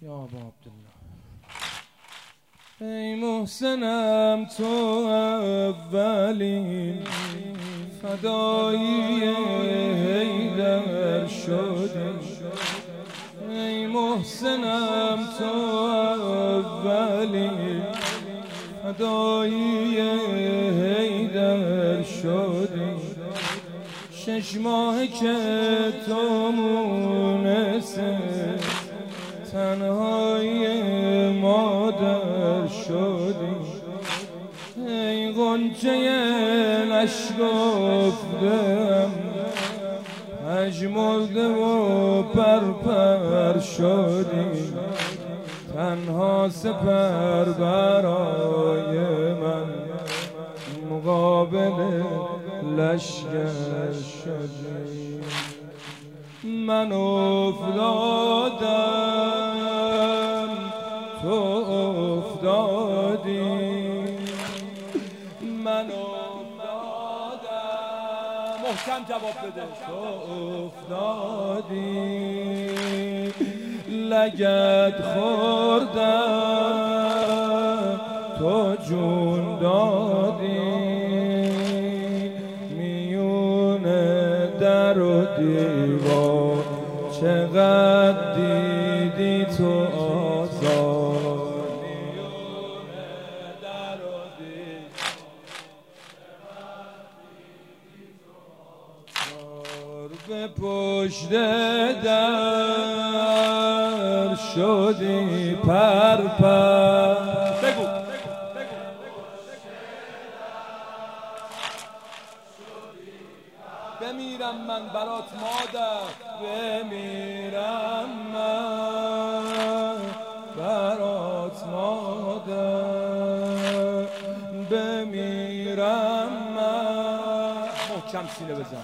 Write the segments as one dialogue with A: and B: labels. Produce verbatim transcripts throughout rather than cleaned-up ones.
A: یا ابا عبدالله. ای محسنم تو اولین فدایی حیدر شدی. ای محسنم تو اولین فدایی حیدر شدی. شش ماه که تو مونس تنهای مادر شدی. ای غنچه نشگفتم پژمرده و پرپر شدی. تنها سپر برای من مقابل لشگر شدی. من افتادم تو افتادی. من افتادم
B: محکم جواب بده.
A: تو افتادی. لگد خوردم تو جون دادی. میون در و دیوار چقدر دیدی تو آزار. میون در و دیوار به پشت در شدی پر پر.
B: بگو بمیرم من برات مادر.
A: بمیرم من برات مادر. بمیرم من
B: محکم سینه بزن.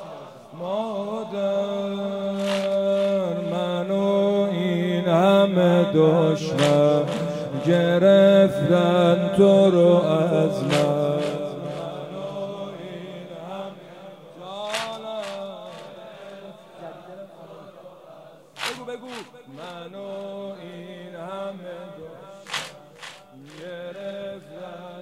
A: مادر. منو این همه دشمن گرفتن تو رو از من.
B: بگو بگو
A: منو این همه گرفتن.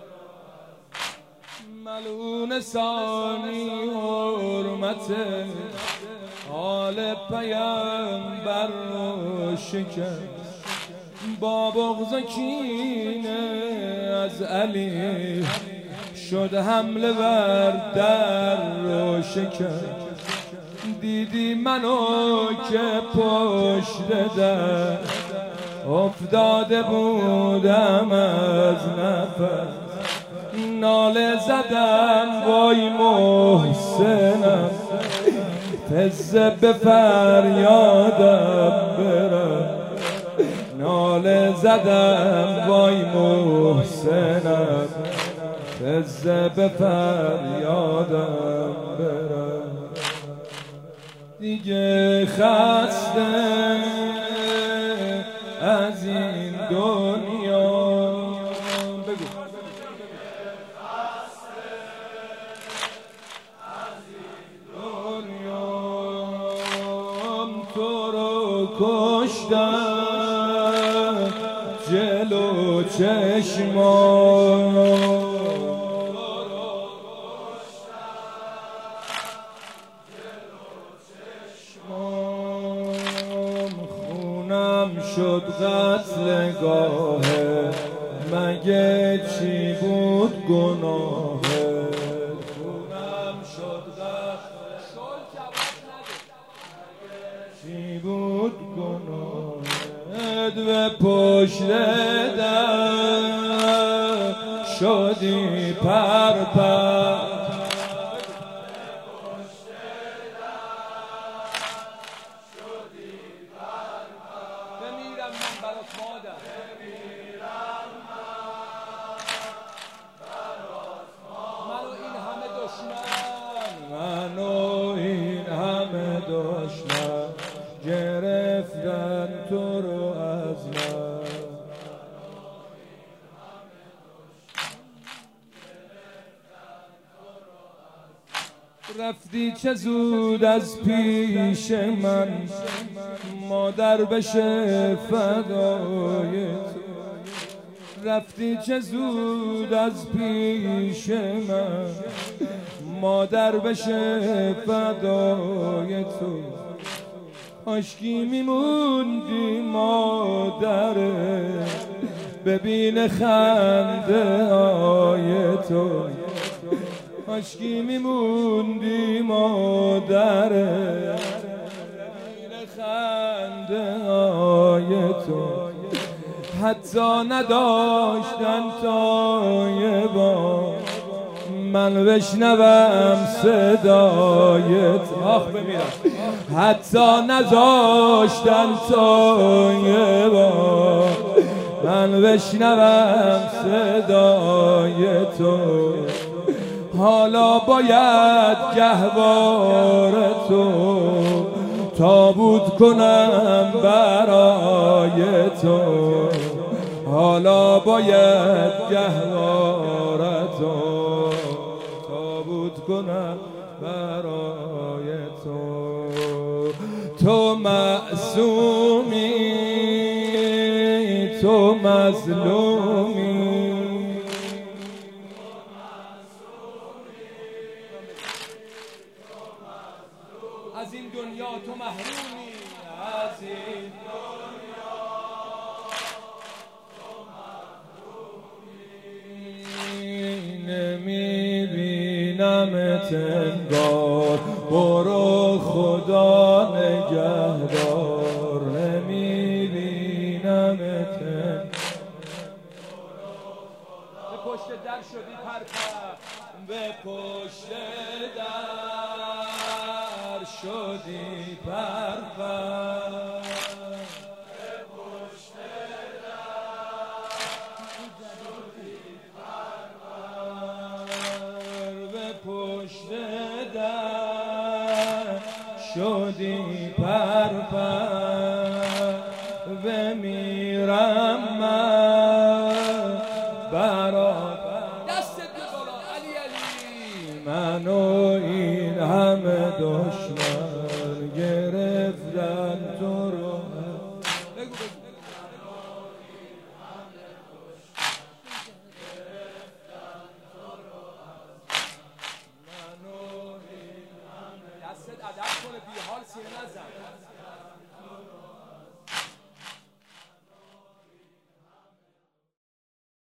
A: ملون ثانی حرمت آل پیامبر رو شکست. با بغض و کینه از علی شد حمله بر در رو شکست. دیدی منو که پشت در افتاده بودم از نفس. ناله زدم وای محسنم تزه به فریادم برم. ناله زدم وای محسنم تزه به فریادم برم. دیگه خسته از این دنیا.
B: بگو
A: تو رو کشتم جلو چشمان. خونم شد قتلگاهه مگه چی بود گناهه. خونم شد چی بود گناهت. به پشت در شدی پر پر.
B: بمیرم من برات مادر. منو این همه دشمن
A: منو این همه دشمن گرفتن تو رو از من. رفتی چه زود از پیش من مادر بشه فدای تو، رفتی چه زود از پیش من، مادر بشه فدای تو، کاشکی میموندی مادره، ببین خنده های تو، کاشکی میموندی مادره، ببین خنده های تو، حتی نداشتن تایبا من بشنوم صدایت، آخ بمیرم، حتی نذاشتن تایبا من بشنوم صدای تو، حالا باید گهوار تو تابوت کنم برای تو، حالا باید گهوار تو تابوت کنم برای تو، تو معصومی تو مظلومی،
B: از این دنیا تو محرومی، از این دنیا تو محرومی،
A: نمیبینمت انگار، برو خدا نگهدار، نمیبینمت
B: به پشت در شدی پرپر،
A: به پشت در شدی پرپر، به پشت در شدی پرپر، به پشت در شدی پرپر، بمیرم من برات،
B: دستت به بالا علی علی،
A: من و این همه دشمن گرفتن تو رو،
B: بگو بگو دستت ادب کنه، بی حال سینه نزن.